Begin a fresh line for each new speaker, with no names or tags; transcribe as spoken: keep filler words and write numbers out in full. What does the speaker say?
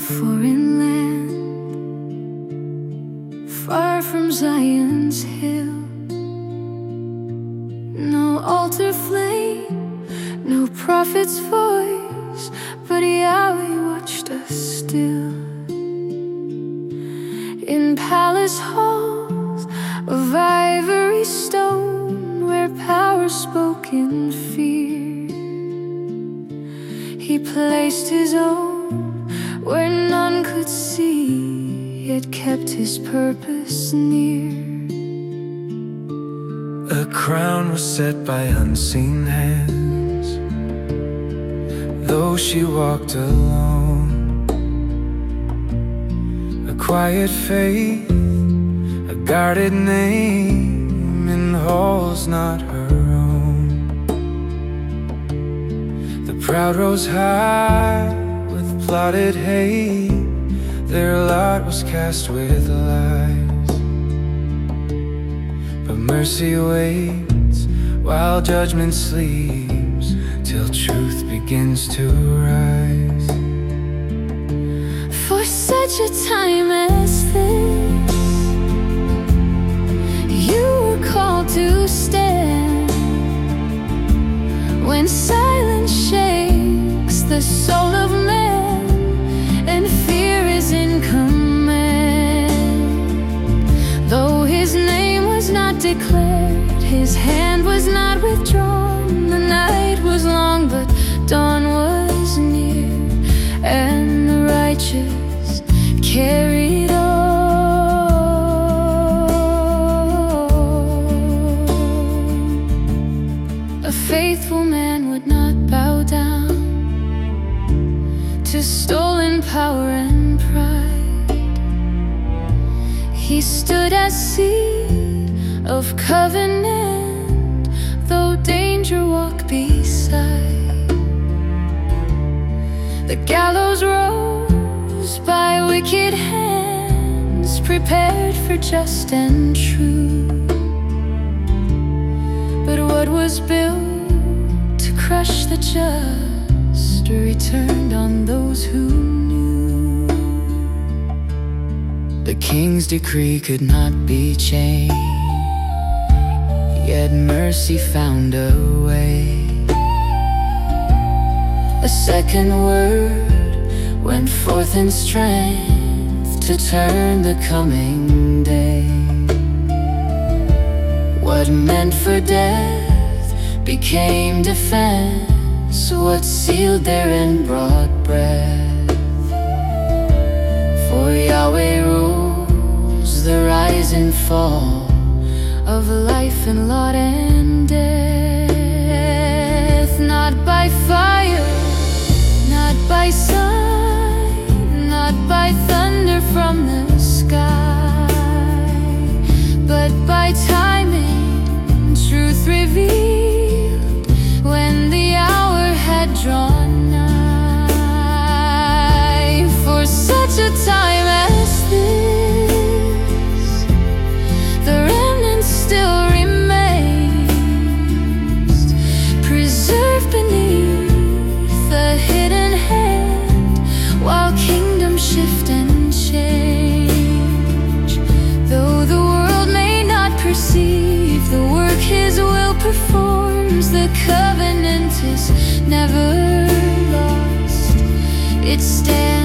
foreign land, far from Zion's hill. No altar flame, no prophet's voice, but Yahweh watched us still. In palace halls of ivory stone, where power spoke in fear, He placed His own where none could see, yet kept His purpose near.
A crown was set by unseen hands, though she walked alone. A quiet faith, a guarded name in halls not her own. The proud rose high with plotted hate, their lot was cast with lies. But mercy waits while judgment sleeps, till truth begins to rise.
For such a time as this, you were called to stand. When silence shakes the soul of man, and fear is in command, though His name was not declared, His hand was not withdrawn. The night was long, but dawn was near, and the righteous carried on. A faithful man would not bow down to stolen power and pride. He stood as seed of covenant, though danger walked beside. The gallows rose by wicked hands, prepared for just and true. But what was built to crush the just returned on those who knew.
The king's decree could not be changed, yet mercy found a way. A second word went forth in strength to turn the coming day. What meant for death became defense, what sealed their end brought breath. For Yahweh rules the rise and fall of life and lot and death. Not by fire, not by sun, not by thunder from the sky, but by timing, truth revealed when the hour had drawn nigh. For such a time as this, the remnant still remains, preserved beneath the hidden hand, while kingdoms shift and change. Though the world may not perceive the work His will performs, the covenant is never lost. It stands